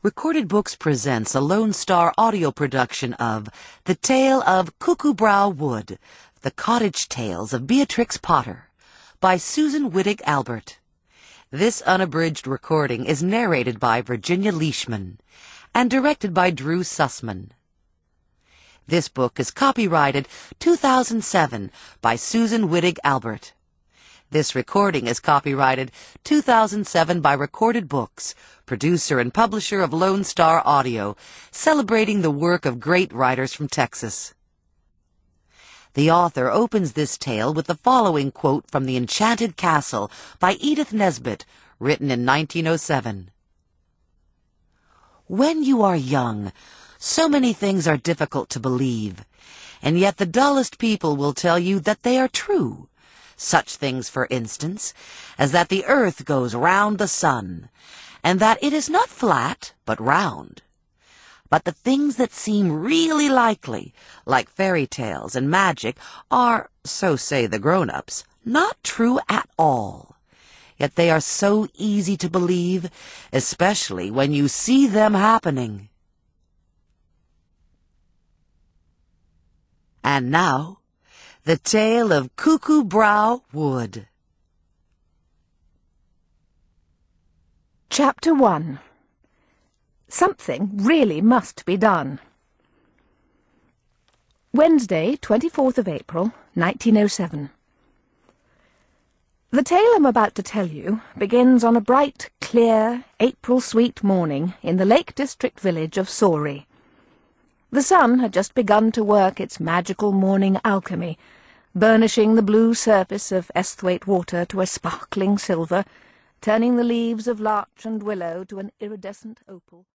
Recorded Books presents a Lone Star audio production of The Tale of Cuckoo Brow Wood, The Cottage Tales of Beatrix Potter, by Susan Wittig Albert. This unabridged recording is narrated by Virginia Leishman and directed by Drew Sussman. This book is copyrighted 2007 by Susan Wittig Albert. This recording is copyrighted 2007 by Recorded Books, producer and publisher of Lone Star Audio, celebrating the work of great writers from Texas. The author opens this tale with the following quote from The Enchanted Castle by Edith Nesbit, written in 1907. When you are young, so many things are difficult to believe, and yet the dullest people will tell you that they are true. Such things, for instance, as that the earth goes round the sun, and that it is not flat, but round. But the things that seem really likely, like fairy tales and magic, are, so say the grown-ups, not true at all. Yet they are so easy to believe, especially when you see them happening. And now, the Tale of Cuckoo Brow Wood. Chapter 1. Something really must be done. Wednesday, 24th of April, 1907. The tale I'm about to tell you begins on a bright, clear, April-sweet morning in the Lake District village of Sawrey. The sun had just begun to work its magical morning alchemy, burnishing the blue surface of Esthwaite water to a sparkling silver, turning the leaves of larch and willow to an iridescent opal.